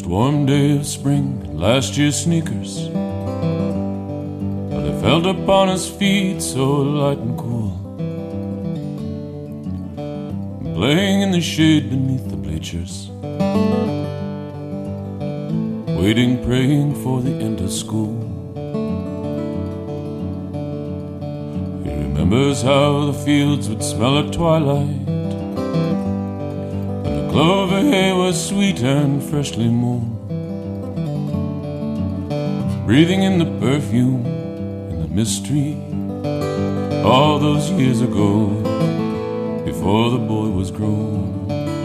warm day of spring, last year's sneakers, but I felt upon his feet so light and cool, playing in the shade beneath the bleachers, waiting, praying for the end of school. He remembers how the fields would smell at twilight, clover hay was sweet and freshly mown, breathing in the perfume and the mystery, all those years ago, before the boy was grown.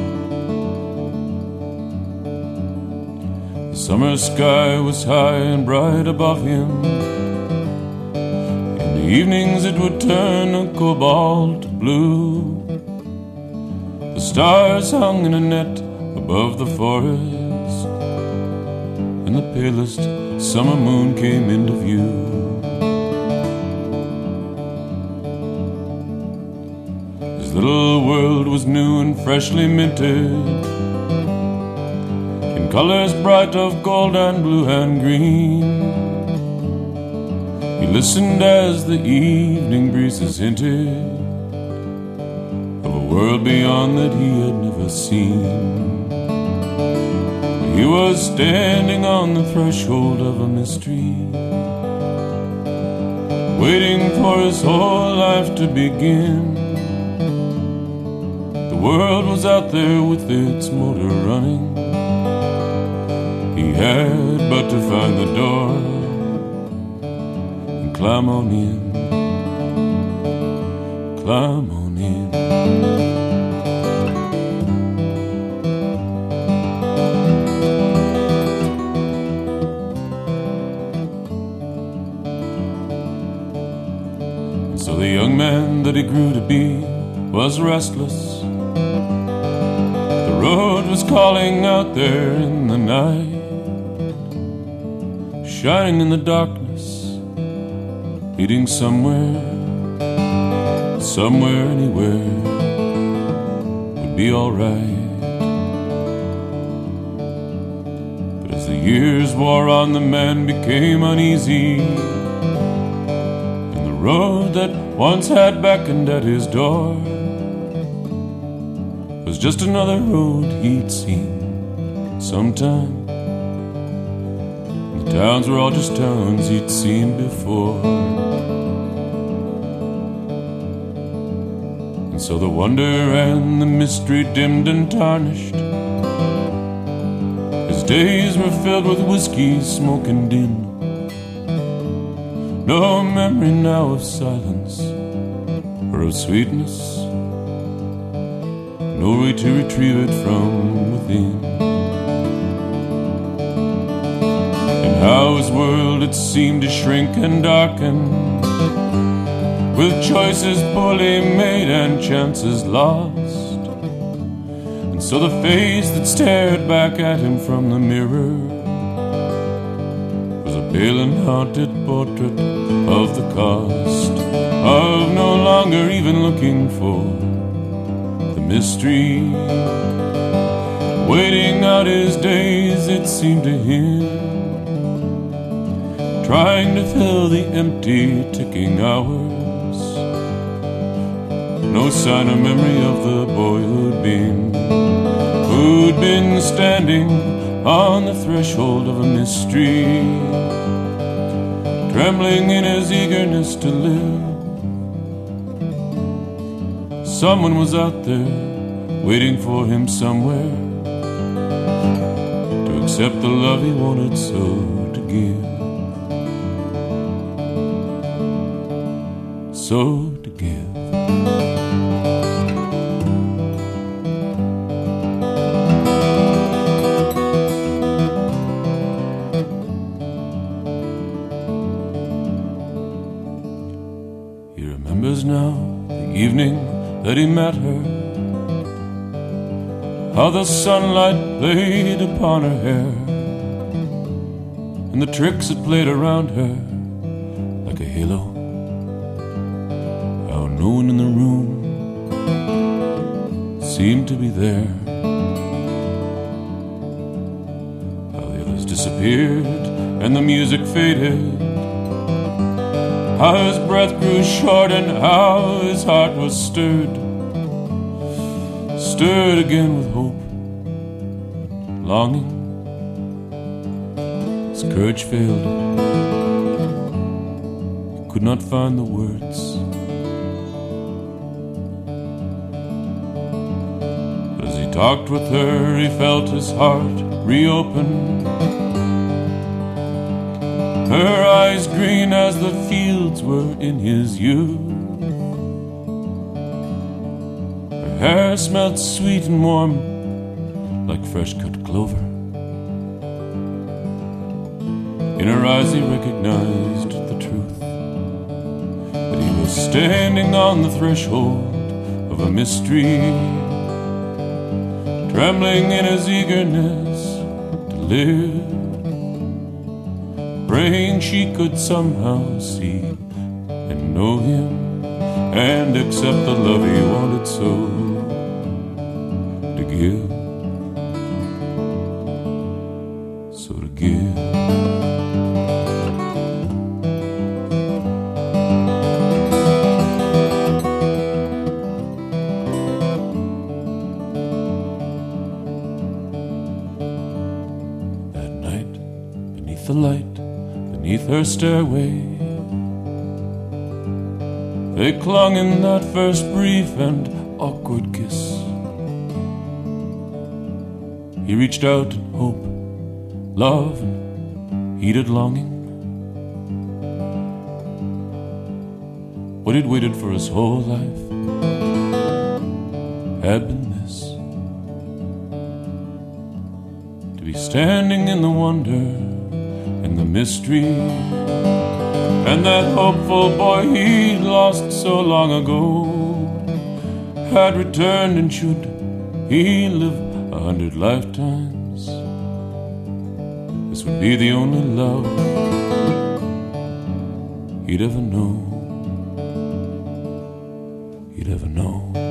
The summer sky was high and bright above him. In the evenings it would turn a cobalt blue. The stars hung in a net above the forest, and the palest summer moon came into view. His little world was new and freshly minted, in colors bright of gold and blue and green. He listened as the evening breezes hinted of a world beyond that he had never seen. He was standing on the threshold of a mystery, waiting for his whole life to begin. The world was out there with its motor running. He had but to find the door and climb on in, climb on in. So the young man that he grew to be was restless. The road was calling out there in the night, shining in the darkness, leading somewhere, somewhere, anywhere would be alright. But as the years wore on, the man became uneasy, and the road that once had beckoned at his door was just another road he'd seen sometime. The towns were all just towns he'd seen before. And so the wonder and the mystery dimmed and tarnished. His days were filled with whiskey, smoke and din. No memory now of silence or of sweetness, no way to retrieve it from within. And how his world it seemed to shrink and darken, with choices poorly made and chances lost. And so the face that stared back at him from the mirror was a pale and haunted portrait of the cost of no longer even looking for the mystery, waiting out his days, it seemed to him, trying to fill the empty ticking hours. No sign or memory of the boy who'd been standing on the threshold of a mystery, trembling in his eagerness to live. Someone was out there waiting for him somewhere to accept the love he wanted so to give, so to give. He remembers now the evening that he met her, how the sunlight played upon her hair, and the tricks it played around her like a halo. How no one in the room seemed to be there. colors disappeared and the music faded. How his breath grew short and how his heart was stirred. Stirred again with hope, longing. His courage failed. He could not find the words. As he talked with her, he felt his heart reopen. Her eyes green as the fields were in his youth. Her hair smelled sweet and warm like fresh cut clover. In her eyes he recognized the truth, that he was standing on the threshold of a mystery, trembling in his eagerness to live, praying she could somehow see and know him and accept the love he wanted so to give, so to give. That night, beneath the light, beneath her stairway, they clung in that first brief and awkward kiss. He reached out in hope, love, and heated longing. What he'd waited for his whole life had been this, to be standing in the wonder and the mystery, and that hopeful boy he'd lost so long ago had returned, and should he live 100 lifetimes, this would be the only love he'd ever know, he'd ever know.